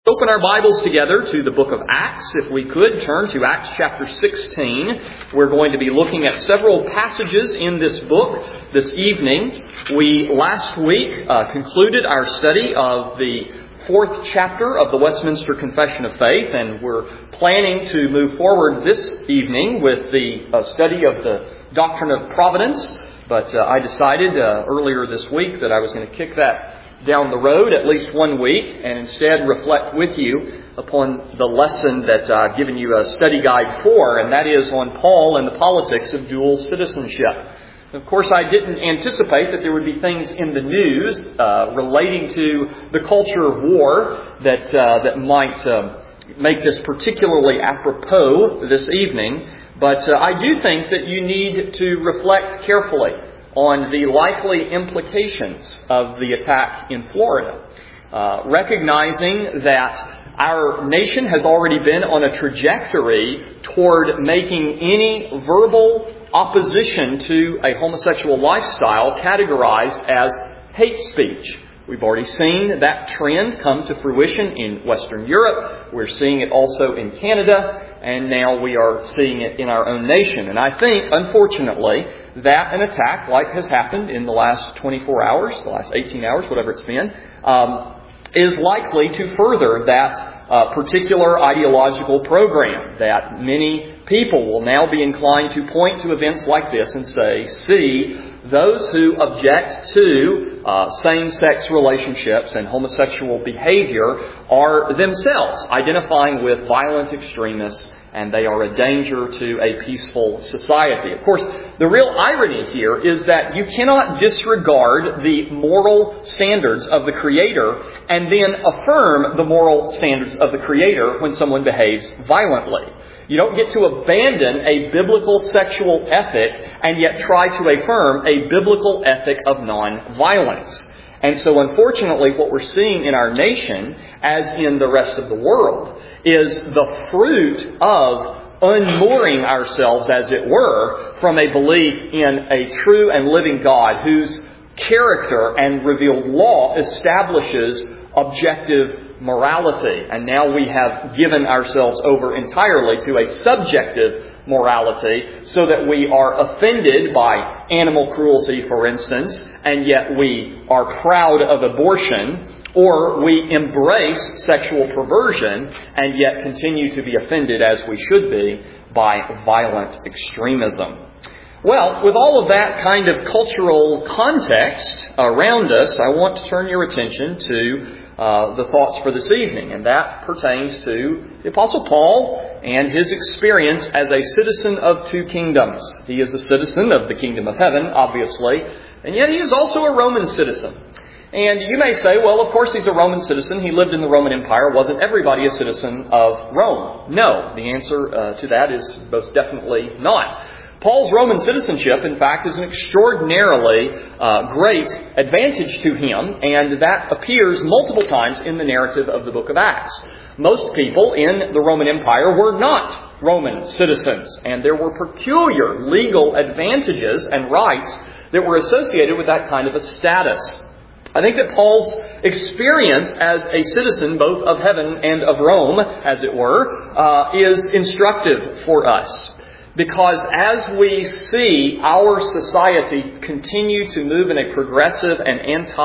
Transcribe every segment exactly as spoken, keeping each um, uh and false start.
Open our Bibles together to the book of Acts. If we could, turn to Acts chapter sixteen. We're going to be looking at several passages in this book this evening. We, last week, uh, concluded our study of the fourth chapter of the Westminster Confession of Faith, and we're planning to move forward this evening with the uh, study of the doctrine of providence. But uh, I decided uh, earlier this week that I was going to kick that down the road at least one week and instead reflect with you upon the lesson that I've given you a study guide for, and that is on Paul and the politics of dual citizenship. Of course, I didn't anticipate that there would be things in the news uh, relating to the culture of war that uh, that might uh, make this particularly apropos this evening, but uh, I do think that you need to reflect carefully on the likely implications of the attack in Florida, uh, recognizing that our nation has already been on a trajectory toward making any verbal opposition to a homosexual lifestyle categorized as hate speech. We've already seen that trend come to fruition in Western Europe. We're seeing it also in Canada, and now we are seeing it in our own nation. And I think, unfortunately, that an attack like has happened in the last twenty-four hours, the last eighteen hours, whatever it's been, um, is likely to further that uh, particular ideological program, that many people will now be inclined to point to events like this and say, see, those who object to uh, same-sex relationships and homosexual behavior are themselves identifying with violent extremists, and they are a danger to a peaceful society. Of course, the real irony here is that you cannot disregard the moral standards of the Creator and then affirm the moral standards of the Creator when someone behaves violently. You don't get to abandon a biblical sexual ethic and yet try to affirm a biblical ethic of non-violence. And so unfortunately what we're seeing in our nation, as in the rest of the world, is the fruit of unmooring ourselves, as it were, from a belief in a true and living God whose character and revealed law establishes objective morality. And now we have given ourselves over entirely to a subjective morality, so that we are offended by animal cruelty, for instance, and yet we are proud of abortion, or we embrace sexual perversion and yet continue to be offended, as we should be, by violent extremism. Well, with all of that kind of cultural context around us, I want to turn your attention to Uh, the thoughts for this evening, and that pertains to the Apostle Paul and his experience as a citizen of two kingdoms. He is a citizen of the kingdom of heaven, obviously, and yet he is also a Roman citizen. And you may say, well, of course he's a Roman citizen. He lived in the Roman Empire. Wasn't everybody a citizen of Rome? No. The answer uh, to that is most definitely not. Paul's Roman citizenship, in fact, is an extraordinarily uh, great advantage to him, and that appears multiple times in the narrative of the book of Acts. Most people in the Roman Empire were not Roman citizens, and there were peculiar legal advantages and rights that were associated with that kind of a status. I think that Paul's experience as a citizen both of heaven and of Rome, as it were, uh, is instructive for us. Because as we see our society continue to move in a progressive and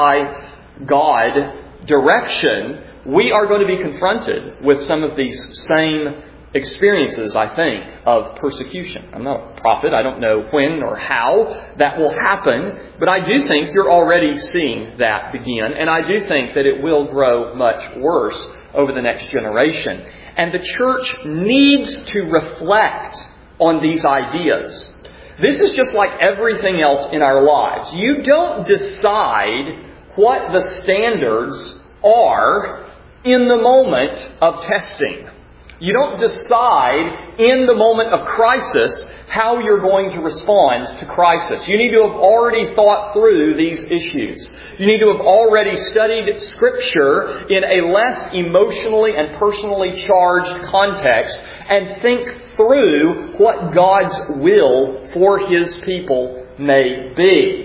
anti-God direction, we are going to be confronted with some of these same experiences, I think, of persecution. I'm not a prophet. I don't know when or how that will happen, but I do think you're already seeing that begin, and I do think that it will grow much worse over the next generation. And the church needs to reflect on these ideas. This is just like everything else in our lives. You don't decide what the standards are in the moment of testing. You don't decide in the moment of crisis how you're going to respond to crisis. You need to have already thought through these issues. You need to have already studied Scripture in a less emotionally and personally charged context and think through what God's will for His people may be.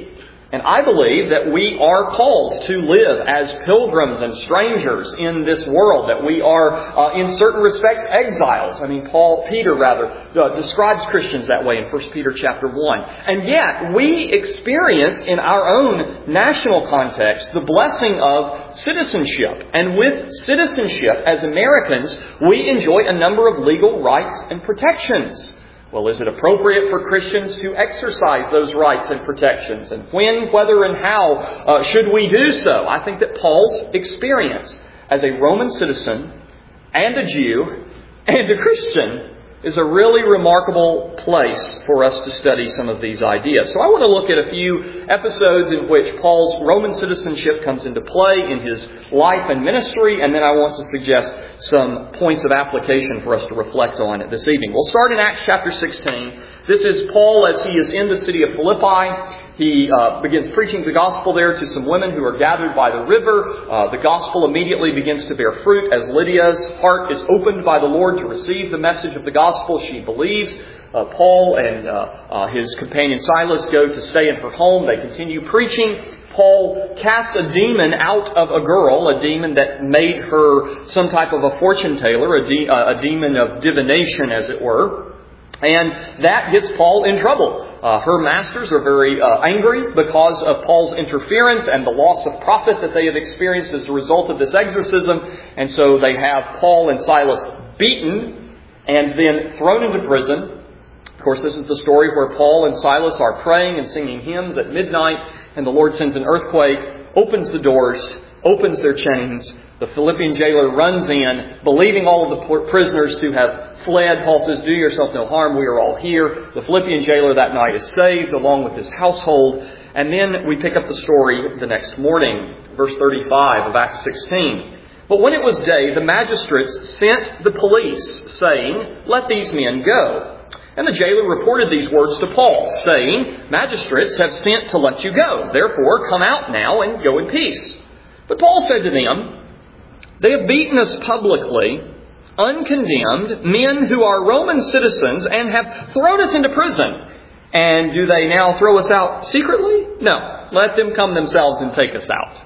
And I believe that we are called to live as pilgrims and strangers in this world, that we are, uh, in certain respects, exiles. I mean, Paul, Peter rather, uh, describes Christians that way in First Peter chapter one. And yet, we experience in our own national context the blessing of citizenship. And with citizenship, as Americans, we enjoy a number of legal rights and protections. Well, is it appropriate for Christians to exercise those rights and protections? And when, whether, and how uh, should we do so? I think that Paul's experience as a Roman citizen and a Jew and a Christian is a really remarkable place for us to study some of these ideas. So I want to look at a few episodes in which Paul's Roman citizenship comes into play in his life and ministry, and then I want to suggest some points of application for us to reflect on this evening. We'll start in Acts chapter sixteen. This is Paul as he is in the city of Philippi. He uh, begins preaching the gospel there to some women who are gathered by the river. Uh, the gospel immediately begins to bear fruit as Lydia's heart is opened by the Lord to receive the message of the gospel. She believes. Uh, Paul and uh, uh, his companion Silas go to stay in her home. They continue preaching. Paul casts a demon out of a girl, a demon that made her some type of a fortune teller, a, de- uh, a demon of divination, as it were. And that gets Paul in trouble. Uh, her masters are very uh, angry because of Paul's interference and the loss of profit that they have experienced as a result of this exorcism. And so they have Paul and Silas beaten and then thrown into prison. Of course, this is the story where Paul and Silas are praying and singing hymns at midnight, and the Lord sends an earthquake, opens the doors, opens their chains. The Philippian jailer runs in, believing all of the prisoners to have fled. Paul says, "Do yourself no harm, we are all here." The Philippian jailer that night is saved along with his household. And then we pick up the story the next morning, verse thirty-five of Acts sixteen. "But when it was day, the magistrates sent the police, saying, 'Let these men go.' And the jailer reported these words to Paul, saying, 'Magistrates have sent to let you go. Therefore, come out now and go in peace.' But Paul said to them, 'They have beaten us publicly, uncondemned, men who are Roman citizens, and have thrown us into prison. And do they now throw us out secretly? No, let them come themselves and take us out.'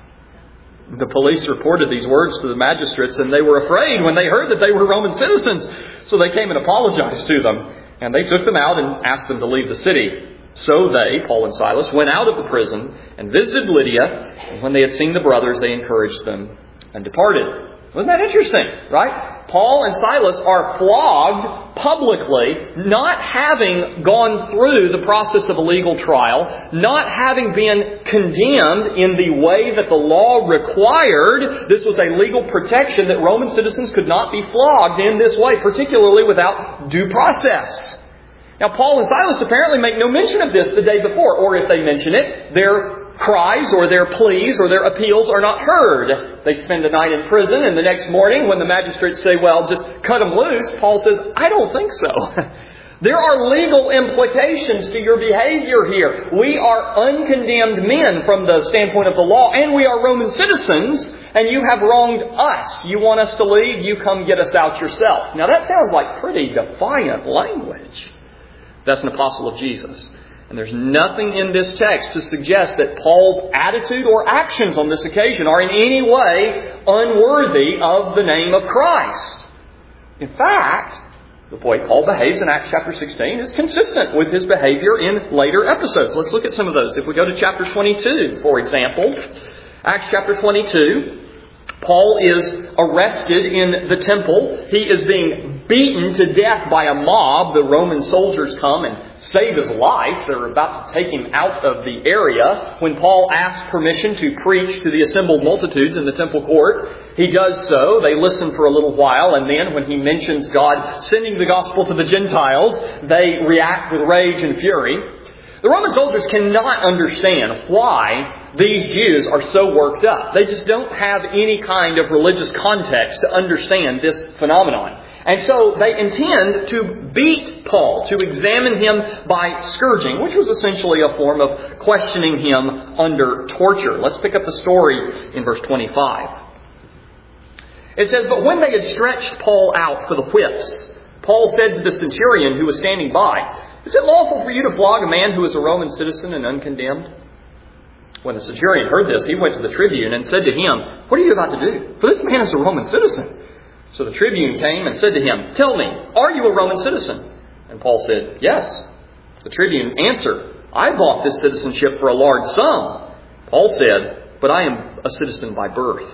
The police reported these words to the magistrates, and they were afraid when they heard that they were Roman citizens. So they came and apologized to them, and they took them out and asked them to leave the city. So they, Paul and Silas, went out of the prison and visited Lydia, and when they had seen the brothers, they encouraged them and departed." Wasn't that interesting, right? Paul and Silas are flogged publicly, not having gone through the process of a legal trial, not having been condemned in the way that the law required. This was a legal protection that Roman citizens could not be flogged in this way, particularly without due process. Now, Paul and Silas apparently make no mention of this the day before, or if they mention it, their cries or their pleas or their appeals are not heard. They spend the night in prison, and the next morning when the magistrates say, "Well, just cut them loose," Paul says, "I don't think so." There are legal implications to your behavior here. We are uncondemned men from the standpoint of the law, and we are Roman citizens, and you have wronged us. You want us to leave? You come get us out yourself. Now that sounds like pretty defiant language. That's an apostle of Jesus. And there's nothing in this text to suggest that Paul's attitude or actions on this occasion are in any way unworthy of the name of Christ. In fact, the way Paul behaves in Acts chapter sixteen is consistent with his behavior in later episodes. Let's look at some of those. If we go to chapter twenty-two, for example, Acts chapter twenty-two, Paul is arrested in the temple. He is being beaten to death by a mob. The Roman soldiers come and save his life. They're about to take him out of the area. When Paul asks permission to preach to the assembled multitudes in the temple court, he does so. They listen for a little while, and then when he mentions God sending the gospel to the Gentiles, they react with rage and fury. The Roman soldiers cannot understand why these Jews are so worked up. They just don't have any kind of religious context to understand this phenomenon. And so they intend to beat Paul, to examine him by scourging, which was essentially a form of questioning him under torture. Let's pick up the story in verse twenty-five. It says, "But when they had stretched Paul out for the whips, Paul said to the centurion who was standing by, 'Is it lawful for you to flog a man who is a Roman citizen and uncondemned?' When the centurion heard this, he went to the tribune and said to him, "What are you about to do? For this man is a Roman citizen." So the tribune came and said to him, "Tell me, are you a Roman citizen?" And Paul said, "Yes." The tribune answered, "I bought this citizenship for a large sum." Paul said, "But I am a citizen by birth."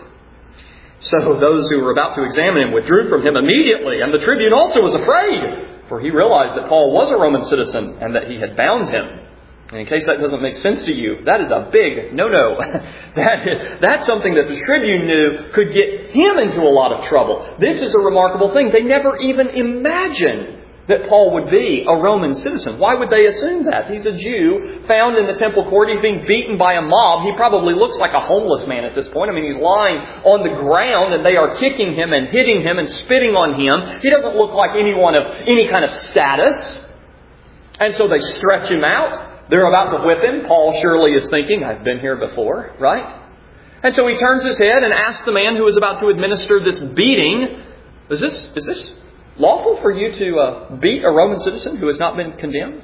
So those who were about to examine him withdrew from him immediately, and the tribune also was afraid, for he realized that Paul was a Roman citizen and that he had bound him. And in case that doesn't make sense to you, that is a big no-no. that is, that's something that the tribune knew could get him into a lot of trouble. This is a remarkable thing. They never even imagined that Paul would be a Roman citizen. Why would they assume that? He's a Jew found in the temple court. He's being beaten by a mob. He probably looks like a homeless man at this point. I mean, he's lying on the ground and they are kicking him and hitting him and spitting on him. He doesn't look like anyone of any kind of status. And so they stretch him out. They're about to whip him. Paul surely is thinking, "I've been here before," right? And so he turns his head and asks the man who is about to administer this beating, is this, is this lawful for you to uh, beat a Roman citizen who has not been condemned?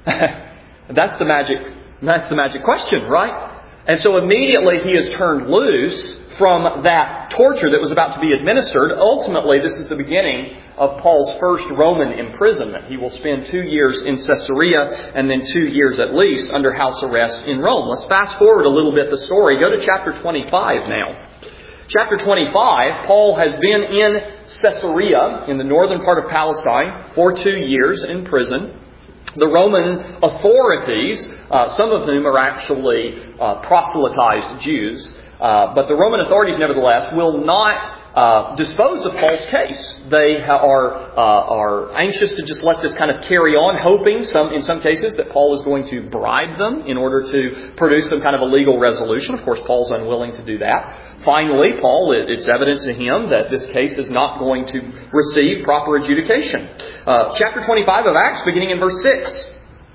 That's the magic, that's the magic question, right? And so immediately he is turned loose from that torture that was about to be administered. Ultimately, this is the beginning of Paul's first Roman imprisonment. He will spend two years in Caesarea and then two years at least under house arrest in Rome. Let's fast forward a little bit the story. Go to chapter twenty-five now. Chapter twenty-five, Paul has been in Caesarea in the northern part of Palestine for two years in prison. The Roman authorities, uh, some of whom are actually uh, proselytized Jews, uh, but the Roman authorities nevertheless will not uh, dispose of Paul's case. They are uh, are anxious to just let this kind of carry on, hoping some in some cases that Paul is going to bribe them in order to produce some kind of a legal resolution. Of course, Paul's unwilling to do that. Finally, Paul, it's evident to him that this case is not going to receive proper adjudication. Uh, chapter twenty-five of Acts, beginning in verse six.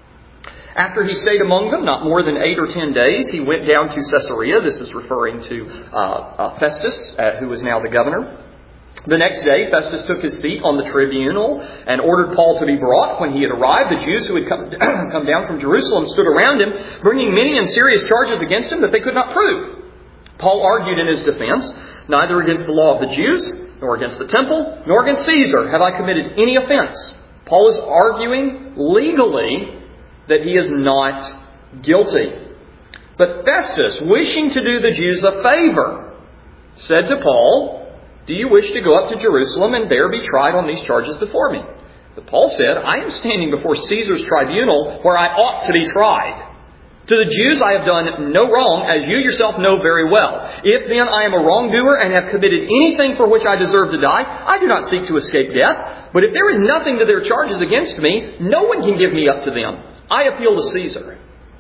After he stayed among them not more than eight or ten days, he went down to Caesarea. This is referring to uh, uh, Festus, uh, who is now the governor. The next day, Festus took his seat on the tribunal and ordered Paul to be brought. When he had arrived, the Jews who had come, come down from Jerusalem stood around him, bringing many and serious charges against him that they could not prove. Paul argued in his defense, "Neither against the law of the Jews, nor against the temple, nor against Caesar have I committed any offense." Paul is arguing legally that he is not guilty. But Festus, wishing to do the Jews a favor, said to Paul, "Do you wish to go up to Jerusalem and there be tried on these charges before me?" But Paul said, "I am standing before Caesar's tribunal where I ought to be tried. To the Jews I have done no wrong, as you yourself know very well. If then I am a wrongdoer and have committed anything for which I deserve to die, I do not seek to escape death. But if there is nothing to their charges against me, no one can give me up to them. I appeal to Caesar."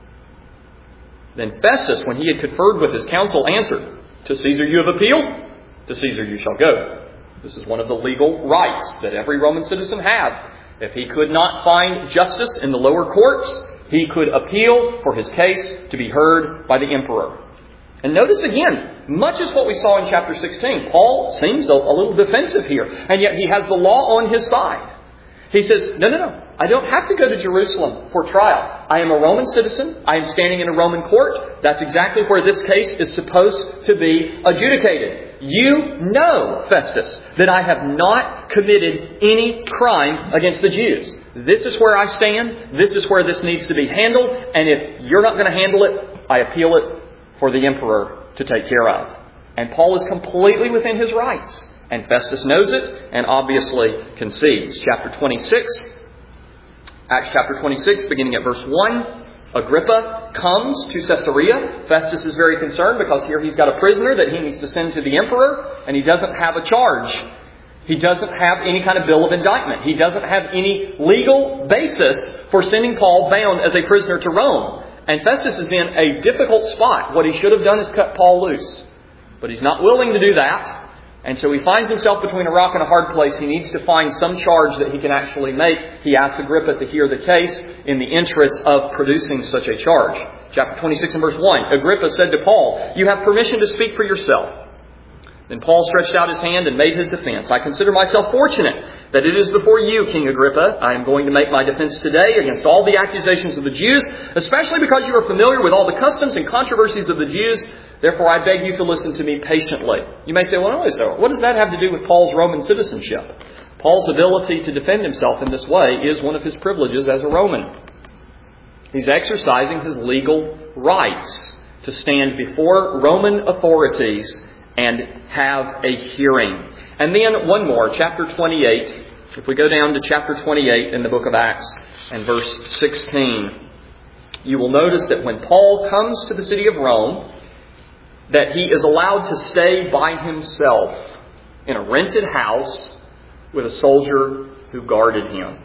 Then Festus, when he had conferred with his council, answered, "To Caesar you have appealed, to Caesar you shall go." This is one of the legal rights that every Roman citizen had. If he could not find justice in the lower courts, he could appeal for his case to be heard by the emperor. And notice again, much as what we saw in chapter sixteen, Paul seems a, a little defensive here, and yet he has the law on his side. He says, no, no, no, I don't have to go to Jerusalem for trial. I am a Roman citizen. I am standing in a Roman court. That's exactly where this case is supposed to be adjudicated. You know, Festus, that I have not committed any crime against the Jews. This is where I stand. This is where this needs to be handled. And if you're not going to handle it, I appeal it for the emperor to take care of. And Paul is completely within his rights. And Festus knows it and obviously concedes. Chapter twenty-six, Acts chapter twenty-six, beginning at verse one. Agrippa comes to Caesarea. Festus is very concerned because here he's got a prisoner that he needs to send to the emperor, and he doesn't have a charge. He doesn't have any kind of bill of indictment. He doesn't have any legal basis for sending Paul bound as a prisoner to Rome. And Festus is in a difficult spot. What he should have done is cut Paul loose. But he's not willing to do that. And so he finds himself between a rock and a hard place. He needs to find some charge that he can actually make. He asks Agrippa to hear the case in the interest of producing such a charge. Chapter twenty-six and verse one. Agrippa said to Paul, "You have permission to speak for yourself." Then Paul stretched out his hand and made his defense. I consider myself fortunate that it is before you, King Agrippa. I am going to make my defense today against all the accusations of the Jews, especially because you are familiar with all the customs and controversies of the Jews. Therefore, I beg you to listen to me patiently. You may say, well, no, so what does that have to do with Paul's Roman citizenship? Paul's ability to defend himself in this way is one of his privileges as a Roman. He's exercising his legal rights to stand before Roman authorities and have a hearing. And then one more, chapter twenty-eight. If we go down to chapter twenty-eight in the book of Acts and verse sixteen, you will notice that when Paul comes to the city of Rome, that he is allowed to stay by himself in a rented house with a soldier who guarded him.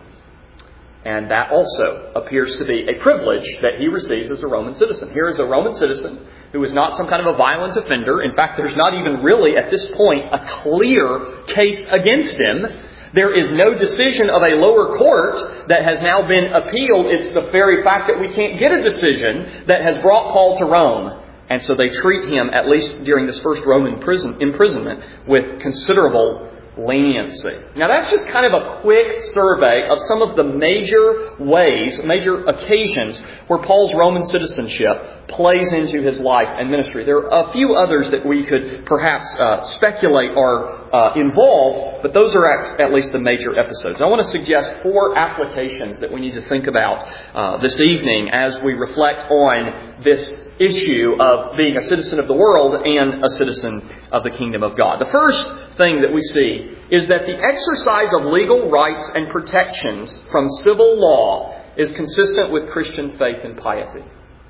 And that also appears to be a privilege that he receives as a Roman citizen. Here is a Roman citizen who is not some kind of a violent offender. In fact, there's not even really at this point a clear case against him. There is no decision of a lower court that has now been appealed. It's the very fact that we can't get a decision that has brought Paul to Rome. And so they treat him, at least during this first Roman prison, imprisonment, with considerable leniency. Now that's just kind of a quick survey of some of the major ways, major occasions where Paul's Roman citizenship plays into his life and ministry. There are a few others that we could perhaps uh, speculate are uh, involved, but those are at, at least the major episodes. I want to suggest four applications that we need to think about uh, this evening as we reflect on this issue of being a citizen of the world and a citizen of the kingdom of God. The first thing that we see is that the exercise of legal rights and protections from civil law is consistent with Christian faith and piety.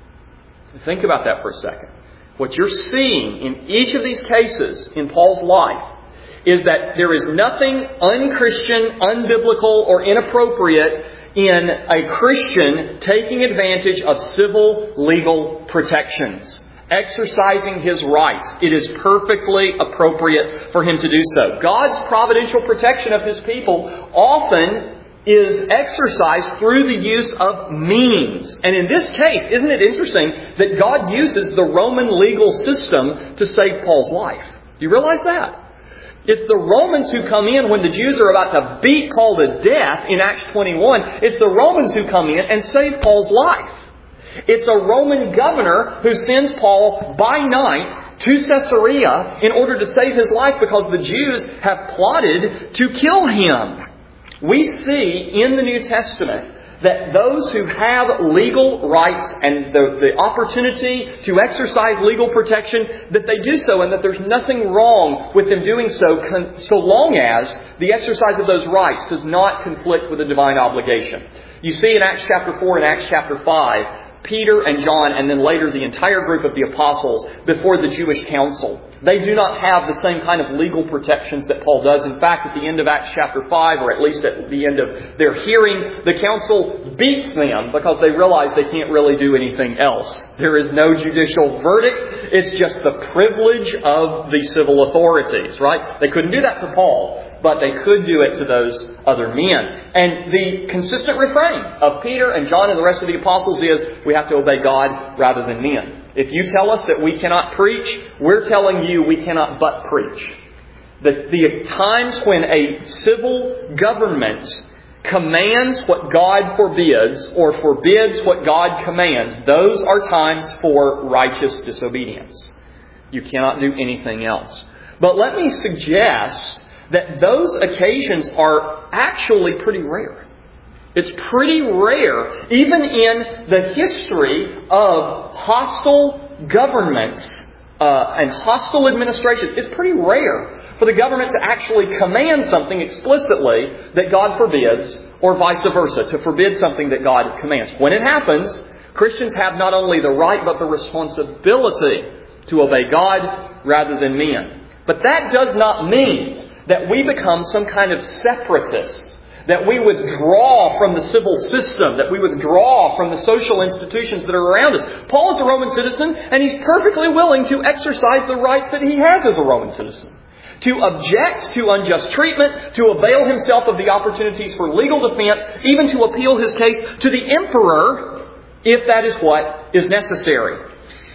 Think about that for a second. What you're seeing in each of these cases in Paul's life is that there is nothing unchristian, unbiblical, or inappropriate in a Christian taking advantage of civil legal protections, exercising his rights. It is perfectly appropriate for him to do so. God's providential protection of His people often is exercised through the use of means. And in this case, isn't it interesting that God uses the Roman legal system to save Paul's life? Do you realize that? It's the Romans who come in when the Jews are about to beat Paul to death in Acts twenty-one. It's the Romans who come in and save Paul's life. It's a Roman governor who sends Paul by night to Caesarea in order to save his life because the Jews have plotted to kill him. We see in the New Testament that those who have legal rights and the, the opportunity to exercise legal protection, that they do so, and that there's nothing wrong with them doing so, con- so long as the exercise of those rights does not conflict with a divine obligation. You see in Acts chapter four and Acts chapter five, Peter and John, and then later the entire group of the apostles before the Jewish council. They do not have the same kind of legal protections that Paul does. In fact, at the end of Acts chapter five, or at least at the end of their hearing, the council beats them because they realize they can't really do anything else. There is no judicial verdict. It's just the privilege of the civil authorities, right? They couldn't do that to Paul, but they could do it to those other men. And the consistent refrain of Peter and John and the rest of the apostles is, we have to obey God rather than men. If you tell us that we cannot preach, we're telling you we cannot but preach. The, the times when a civil government commands what God forbids or forbids what God commands, those are times for righteous disobedience. You cannot do anything else. But let me suggest that those occasions are actually pretty rare. It's pretty rare, even in the history of hostile governments uh, and hostile administrations. It's pretty rare for the government to actually command something explicitly that God forbids, or vice versa, to forbid something that God commands. When it happens, Christians have not only the right but the responsibility to obey God rather than men. But that does not mean that we become some kind of separatists, that we withdraw from the civil system, that we withdraw from the social institutions that are around us. Paul is a Roman citizen, and he's perfectly willing to exercise the rights that he has as a Roman citizen. To object to unjust treatment, to avail himself of the opportunities for legal defense, even to appeal his case to the emperor, if that is what is necessary.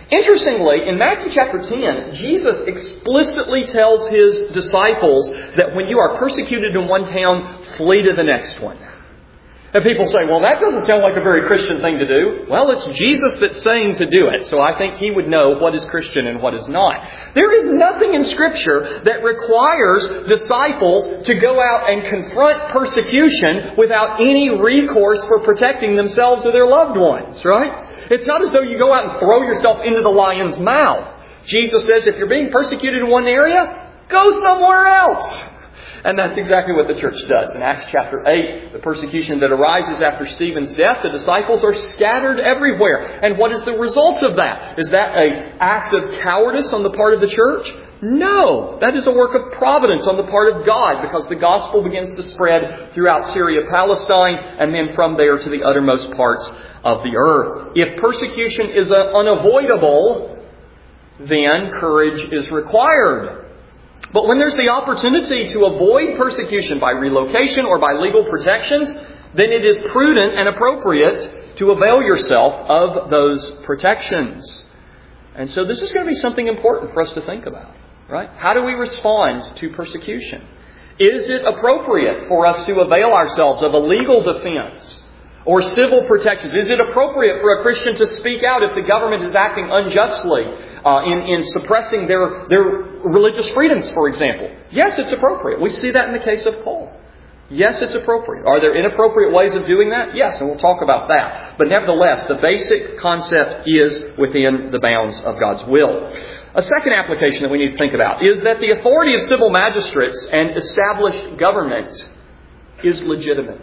Interestingly, in Matthew chapter ten, Jesus explicitly tells His disciples that when you are persecuted in one town, flee to the next one. And people say, well, that doesn't sound like a very Christian thing to do. Well, it's Jesus that's saying to do it. So I think He would know what is Christian and what is not. There is nothing in Scripture that requires disciples to go out and confront persecution without any recourse for protecting themselves or their loved ones, right? It's not as though you go out and throw yourself into the lion's mouth. Jesus says if you're being persecuted in one area, go somewhere else. And that's exactly what the church does. In Acts chapter eight, the persecution that arises after Stephen's death, the disciples are scattered everywhere. And what is the result of that? Is that an act of cowardice on the part of the church? No. That is a work of providence on the part of God, because the gospel begins to spread throughout Syria, Palestine, and then from there to the uttermost parts of the earth. If persecution is unavoidable, then courage is required. But when there's the opportunity to avoid persecution by relocation or by legal protections, then it is prudent and appropriate to avail yourself of those protections. And so this is going to be something important for us to think about, right? How do we respond to persecution? Is it appropriate for us to avail ourselves of a legal defense or civil protections? Is it appropriate for a Christian to speak out if the government is acting unjustly uh, in, in suppressing their, their religious freedoms, for example? Yes, it's appropriate. We see that in the case of Paul. Yes, it's appropriate. Are there inappropriate ways of doing that? Yes, and we'll talk about that. But nevertheless, the basic concept is within the bounds of God's will. A second application that we need to think about is that the authority of civil magistrates and established government is legitimate.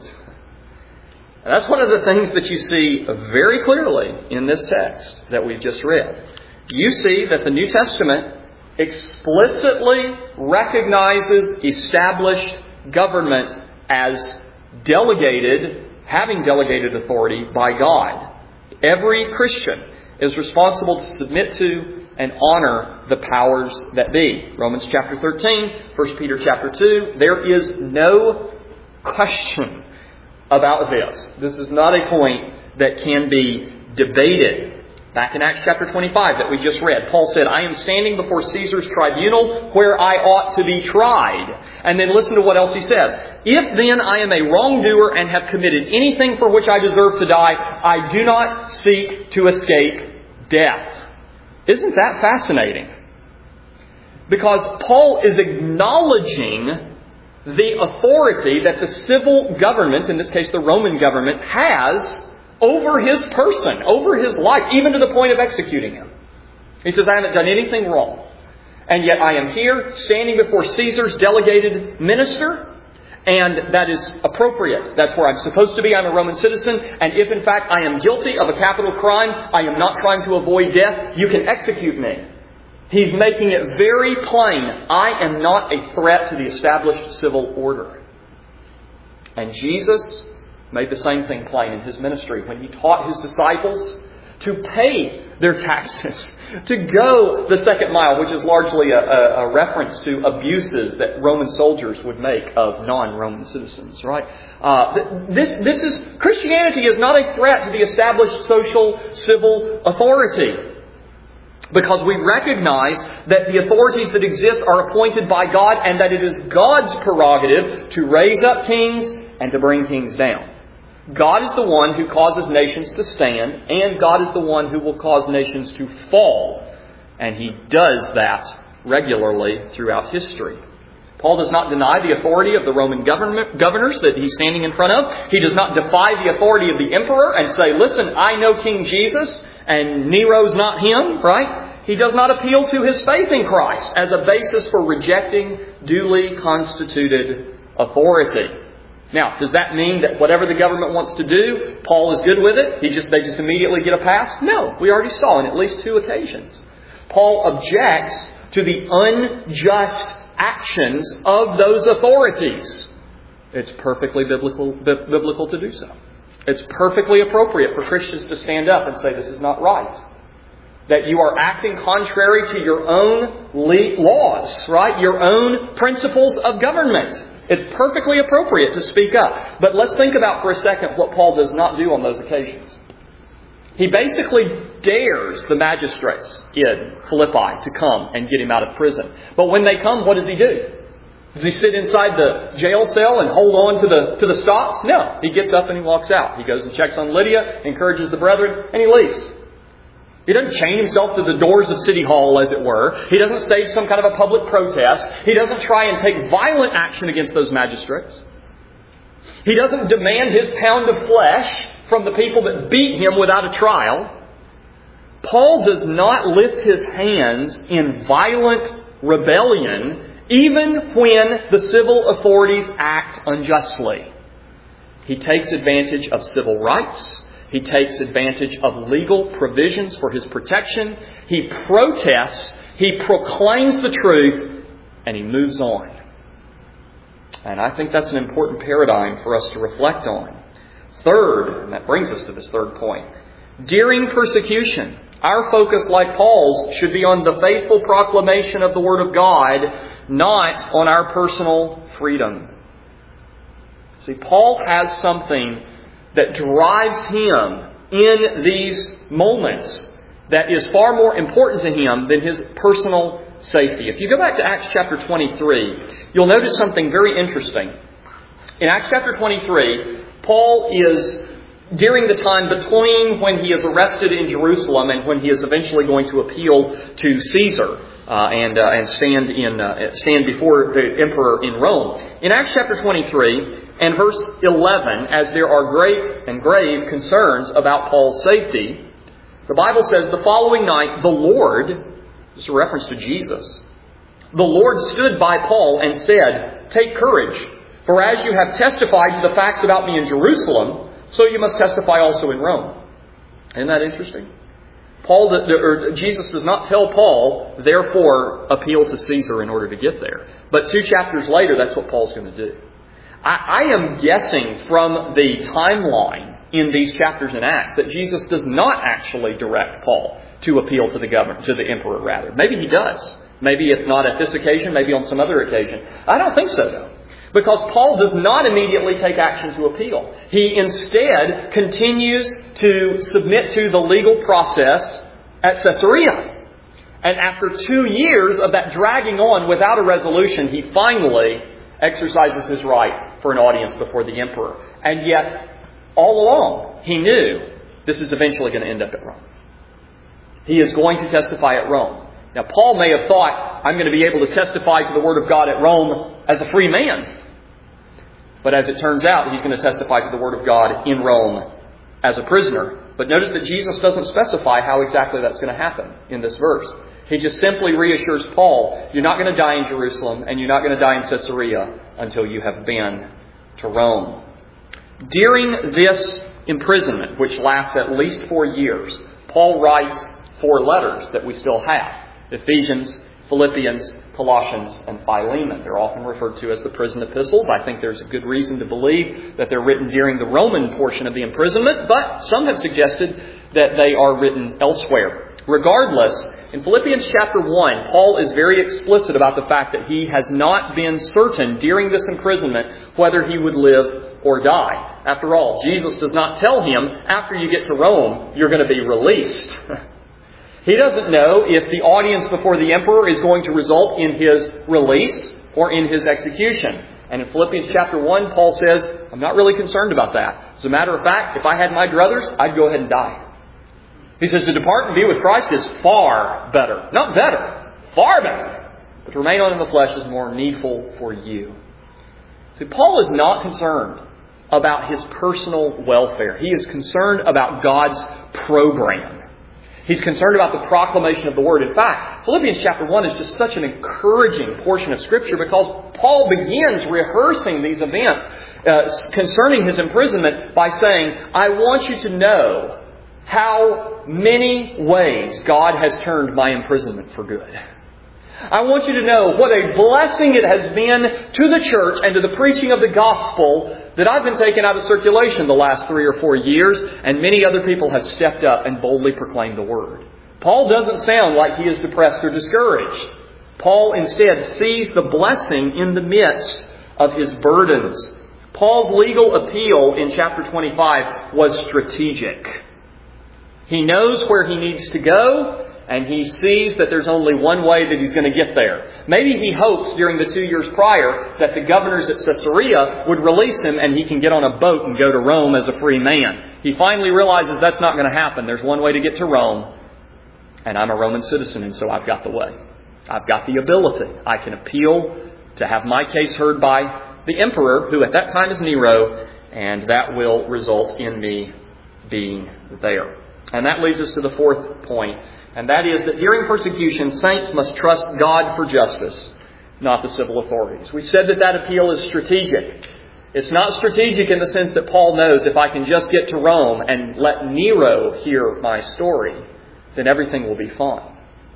And that's one of the things that you see very clearly in this text that we've just read. You see that the New Testament explicitly recognizes established government as delegated, having delegated authority by God. Every Christian is responsible to submit to and honor the powers that be. Romans chapter thirteen, First Peter chapter two, there is no question about this. This is not a point that can be debated. Back in Acts chapter twenty-five that we just read, Paul said, I am standing before Caesar's tribunal where I ought to be tried. And then listen to what else he says. If then I am a wrongdoer and have committed anything for which I deserve to die, I do not seek to escape death. Isn't that fascinating? Because Paul is acknowledging the authority that the civil government, in this case the Roman government, has over his person, over his life, even to the point of executing him. He says, I haven't done anything wrong. And yet I am here, standing before Caesar's delegated minister, and that is appropriate. That's where I'm supposed to be. I'm a Roman citizen. And if in fact I am guilty of a capital crime, I am not trying to avoid death, you can execute me. He's making it very plain. I am not a threat to the established civil order. And Jesus made the same thing plain in His ministry when He taught His disciples to pay their taxes, to go the second mile, which is largely a, a, a reference to abuses that Roman soldiers would make of non-Roman citizens, right? Uh, this, this is, Christianity is not a threat to the established social, civil authority. Because we recognize that the authorities that exist are appointed by God and that it is God's prerogative to raise up kings and to bring kings down. God is the one who causes nations to stand, and God is the one who will cause nations to fall. And He does that regularly throughout history. Paul does not deny the authority of the Roman government, governors that he's standing in front of. He does not defy the authority of the emperor and say, listen, I know King Jesus and Nero's not him, right? He does not appeal to his faith in Christ as a basis for rejecting duly constituted authority. Now, does that mean that whatever the government wants to do, Paul is good with it? He just they just immediately get a pass? No, we already saw on at least two occasions. Paul objects to the unjust actions of those authorities. It's perfectly biblical, biblical to do so. It's perfectly appropriate for Christians to stand up and say this is not right. That you are acting contrary to your own laws, right? Your own principles of government. It's perfectly appropriate to speak up. But let's think about for a second what Paul does not do on those occasions. He basically dares the magistrates in Philippi to come and get him out of prison. But when they come, what does he do? Does he sit inside the jail cell and hold on to the to the stocks? No. He gets up and he walks out. He goes and checks on Lydia, encourages the brethren, and he leaves. He doesn't chain himself to the doors of City Hall, as it were. He doesn't stage some kind of a public protest. He doesn't try and take violent action against those magistrates. He doesn't demand his pound of flesh from the people that beat him without a trial. Paul does not lift his hands in violent rebellion even when the civil authorities act unjustly. He takes advantage of civil rights. He takes advantage of legal provisions for his protection. He protests. He proclaims the truth. And he moves on. And I think that's an important paradigm for us to reflect on. Third, and that brings us to this third point, during persecution, our focus, like Paul's, should be on the faithful proclamation of the Word of God, not on our personal freedom. See, Paul has something that drives him in these moments that is far more important to him than his personal safety. If you go back to Acts chapter twenty-three, you'll notice something very interesting. In Acts chapter twenty-three, Paul is, during the time between when he is arrested in Jerusalem and when he is eventually going to appeal to Caesar uh, and uh, and stand in uh, stand before the emperor in Rome. In Acts chapter twenty-three and verse eleven, as there are great and grave concerns about Paul's safety, the Bible says, the following night, the Lord, this is a reference to Jesus, the Lord stood by Paul and said, "Take courage, for as you have testified to the facts about me in Jerusalem, so you must testify also in Rome." Isn't that interesting? Paul, or Jesus does not tell Paul, therefore appeal to Caesar in order to get there. But two chapters later, that's what Paul's going to do. I, I am guessing from the timeline in these chapters in Acts that Jesus does not actually direct Paul to appeal to the governor, to the emperor rather. Maybe he does. Maybe if not at this occasion, maybe on some other occasion. I don't think so though. Because Paul does not immediately take action to appeal. He instead continues to submit to the legal process at Caesarea. And after two years of that dragging on without a resolution, he finally exercises his right for an audience before the emperor. And yet, all along, he knew this is eventually going to end up at Rome. He is going to testify at Rome. Now, Paul may have thought, I'm going to be able to testify to the Word of God at Rome as a free man. But as it turns out, he's going to testify to the Word of God in Rome as a prisoner. But notice that Jesus doesn't specify how exactly that's going to happen in this verse. He just simply reassures Paul, you're not going to die in Jerusalem and you're not going to die in Caesarea until you have been to Rome. During this imprisonment, which lasts at least four years, Paul writes four letters that we still have. Ephesians, Philippians, Colossians, and Philemon. They're often referred to as the prison epistles. I think there's a good reason to believe that they're written during the Roman portion of the imprisonment, but some have suggested that they are written elsewhere. Regardless, in Philippians chapter one, Paul is very explicit about the fact that he has not been certain during this imprisonment whether he would live or die. After all, Jesus does not tell him, after you get to Rome, you're going to be released. He doesn't know if the audience before the emperor is going to result in his release or in his execution. And in Philippians chapter one, Paul says, I'm not really concerned about that. As a matter of fact, if I had my druthers, I'd go ahead and die. He says to depart and be with Christ is far better. Not better, far better. But to remain on in the flesh is more needful for you. See, Paul is not concerned about his personal welfare. He is concerned about God's program. He's concerned about the proclamation of the Word. In fact, Philippians chapter one is just such an encouraging portion of Scripture because Paul begins rehearsing these events uh, concerning his imprisonment by saying, I want you to know how many ways God has turned my imprisonment for good. I want you to know what a blessing it has been to the church and to the preaching of the gospel that I've been taken out of circulation the last three or four years, and many other people have stepped up and boldly proclaimed the Word. Paul doesn't sound like he is depressed or discouraged. Paul instead sees the blessing in the midst of his burdens. Paul's legal appeal in chapter twenty-five was strategic. He knows where he needs to go, and he sees that there's only one way that he's going to get there. Maybe he hopes during the two years prior that the governors at Caesarea would release him and he can get on a boat and go to Rome as a free man. He finally realizes that's not going to happen. There's one way to get to Rome, and I'm a Roman citizen, and so I've got the way. I've got the ability. I can appeal to have my case heard by the emperor, who at that time is Nero, and that will result in me being there. And that leads us to the fourth point, and that is that during persecution, saints must trust God for justice, not the civil authorities. We said that that appeal is strategic. It's not strategic in the sense that Paul knows if I can just get to Rome and let Nero hear my story, then everything will be fine.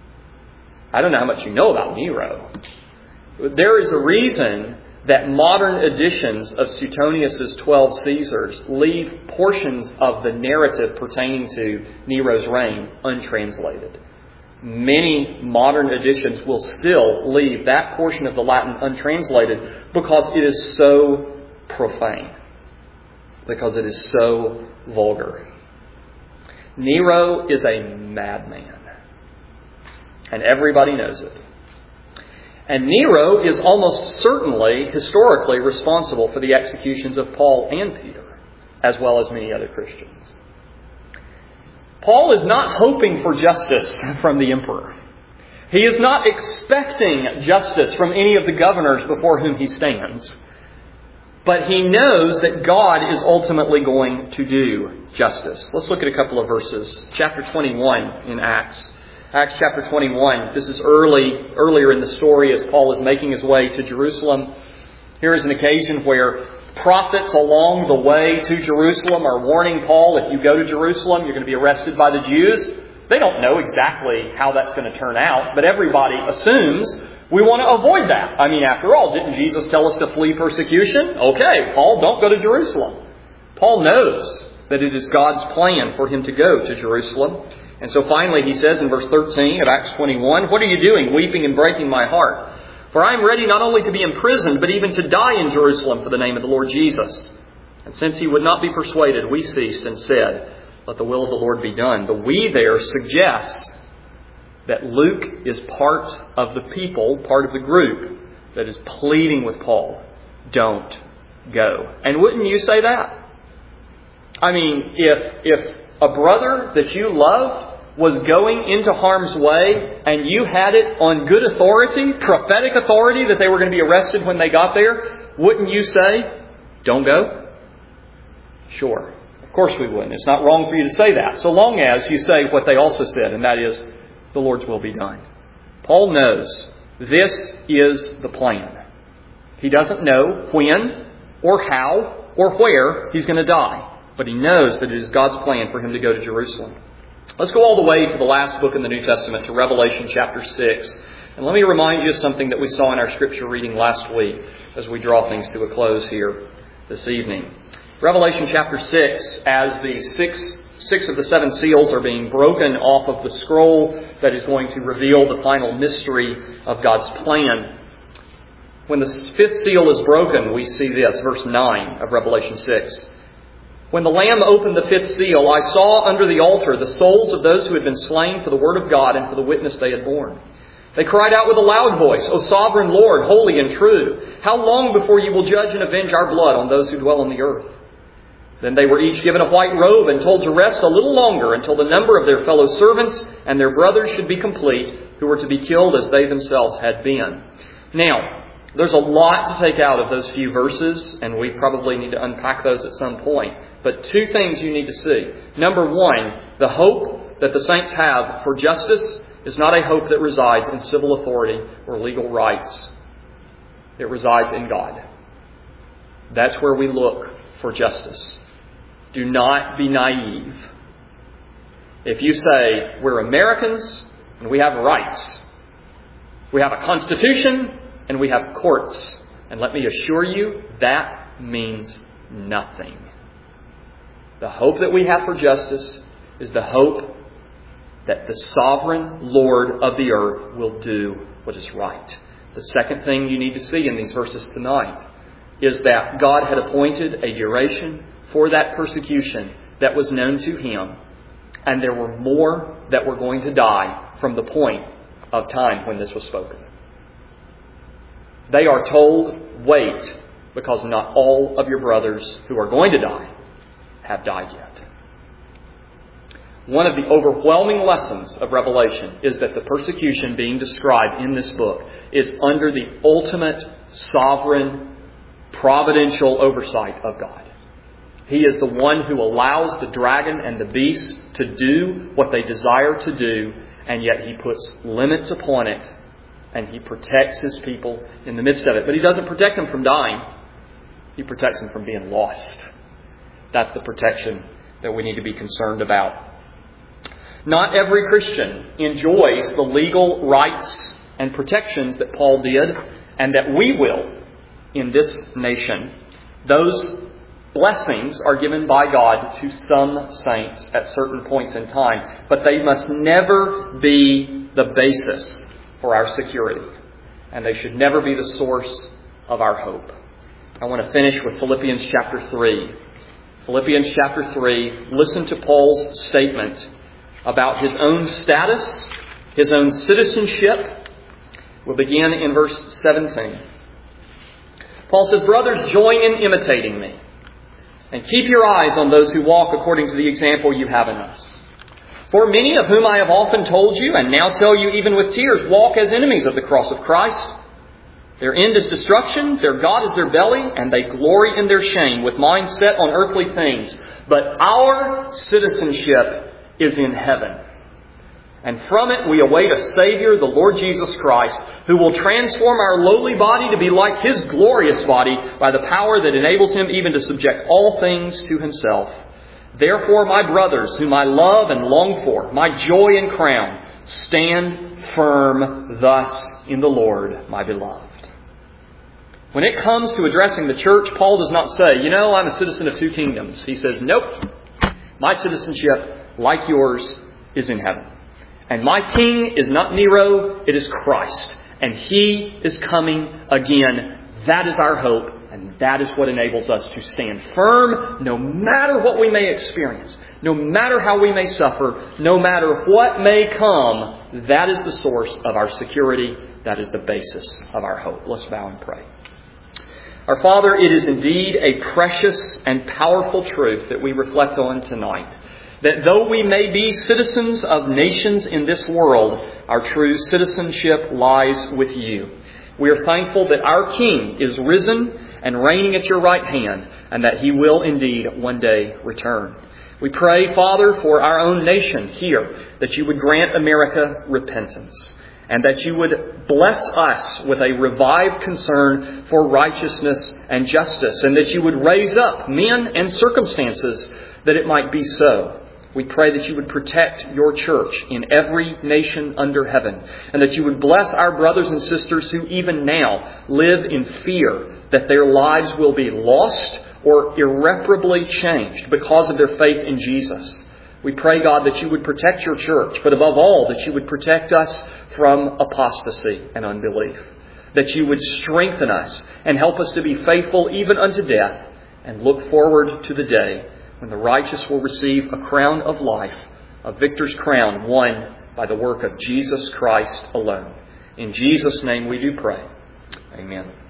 I don't know how much you know about Nero. There is a reason that modern editions of Suetonius' twelve Caesars leave portions of the narrative pertaining to Nero's reign untranslated. Many modern editions will still leave that portion of the Latin untranslated because it is so profane, because it is so vulgar. Nero is a madman, and everybody knows it. And Nero is almost certainly, historically, responsible for the executions of Paul and Peter, as well as many other Christians. Paul is not hoping for justice from the emperor. He is not expecting justice from any of the governors before whom he stands. But he knows that God is ultimately going to do justice. Let's look at a couple of verses. Chapter twenty-one in Acts. Acts chapter twenty-one. This is early, earlier in the story as Paul is making his way to Jerusalem. Here is an occasion where prophets along the way to Jerusalem are warning Paul, if you go to Jerusalem, you're going to be arrested by the Jews. They don't know exactly how that's going to turn out, but everybody assumes we want to avoid that. I mean, after all, didn't Jesus tell us to flee persecution? Okay, Paul, don't go to Jerusalem. Paul knows that it is God's plan for him to go to Jerusalem. And so finally he says in verse thirteen of Acts twenty-one, "What are you doing, weeping and breaking my heart? For I am ready not only to be imprisoned, but even to die in Jerusalem for the name of the Lord Jesus." And since he would not be persuaded, we ceased and said, "Let the will of the Lord be done." The "we" there suggests that Luke is part of the people, part of the group that is pleading with Paul, don't go. And wouldn't you say that? I mean, if if a brother that you loved was going into harm's way and you had it on good authority, prophetic authority, that they were going to be arrested when they got there, wouldn't you say, don't go? Sure. Of course we wouldn't. It's not wrong for you to say that, so long as you say what they also said, and that is, the Lord's will be done. Paul knows this is the plan. He doesn't know when or how or where he's going to die, but he knows that it is God's plan for him to go to Jerusalem. Let's go all the way to the last book in the New Testament, to Revelation chapter six. And let me remind you of something that we saw in our scripture reading last week as we draw things to a close here this evening. Revelation chapter six, as the six, six of the seven seals are being broken off of the scroll that is going to reveal the final mystery of God's plan. When the fifth seal is broken, we see this, verse nine of Revelation six. "When the Lamb opened the fifth seal, I saw under the altar the souls of those who had been slain for the word of God and for the witness they had borne. They cried out with a loud voice, 'O sovereign Lord, holy and true, how long before you will judge and avenge our blood on those who dwell on the earth?' Then they were each given a white robe and told to rest a little longer until the number of their fellow servants and their brothers should be complete, who were to be killed as they themselves had been." Now, there's a lot to take out of those few verses, and we probably need to unpack those at some point. But two things you need to see. Number one, the hope that the saints have for justice is not a hope that resides in civil authority or legal rights. It resides in God. That's where we look for justice. Do not be naive. If you say, we're Americans and we have rights, we have a constitution and we have courts, and let me assure you, that means nothing. The hope that we have for justice is the hope that the sovereign Lord of the earth will do what is right. The second thing you need to see in these verses tonight is that God had appointed a duration for that persecution that was known to him, And there were more that were going to die from the point of time when this was spoken. They are told, wait, because not all of your brothers who are going to die have died yet. One of the overwhelming lessons of Revelation is that the persecution being described in this book is under the ultimate sovereign, providential oversight of God. He is the one who allows the dragon and the beast to do what they desire to do, and yet He puts limits upon it, and He protects His people in the midst of it. But He doesn't protect them from dying. He protects them from being lost. That's the protection that we need to be concerned about. Not every Christian enjoys the legal rights and protections that Paul did and that we will in this nation. Those blessings are given by God to some saints at certain points in time, but they must never be the basis for our security, and they should never be the source of our hope. I want to finish with Philippians chapter three. Philippians chapter three, listen to Paul's statement about his own status, his own citizenship. We'll begin in verse seventeen. Paul says, "Brothers, join in imitating me, and keep your eyes on those who walk according to the example you have in us. For many of whom I have often told you, and now tell you even with tears, walk as enemies of the cross of Christ. Their end is destruction, their God is their belly, and they glory in their shame, with minds set on earthly things. But our citizenship is in heaven. And from it we await a Savior, the Lord Jesus Christ, who will transform our lowly body to be like His glorious body by the power that enables Him even to subject all things to Himself. Therefore, my brothers, whom I love and long for, my joy and crown, stand firm thus in the Lord, my beloved." When it comes to addressing the church, Paul does not say, you know, I'm a citizen of two kingdoms. He says, nope, my citizenship, like yours, is in heaven. And my king is not Nero, it is Christ. And He is coming again. That is our hope. And that is what enables us to stand firm no matter what we may experience, no matter how we may suffer, no matter what may come. That is the source of our security. That is the basis of our hope. Let's bow and pray. Our Father, it is indeed a precious and powerful truth that we reflect on tonight, that though we may be citizens of nations in this world, our true citizenship lies with You. We are thankful that our King is risen and reigning at Your right hand, and that He will indeed one day return. We pray, Father, for our own nation here, that You would grant America repentance, and that You would bless us with a revived concern for righteousness and justice, and that You would raise up men and circumstances that it might be so. We pray that You would protect Your church in every nation under heaven, and that You would bless our brothers and sisters who even now live in fear that their lives will be lost or irreparably changed because of their faith in Jesus. We pray, God, that You would protect Your church, but above all, that You would protect us from apostasy and unbelief, that You would strengthen us and help us to be faithful even unto death, and look forward to the day when the righteous will receive a crown of life, a victor's crown won by the work of Jesus Christ alone. In Jesus' name we do pray. Amen.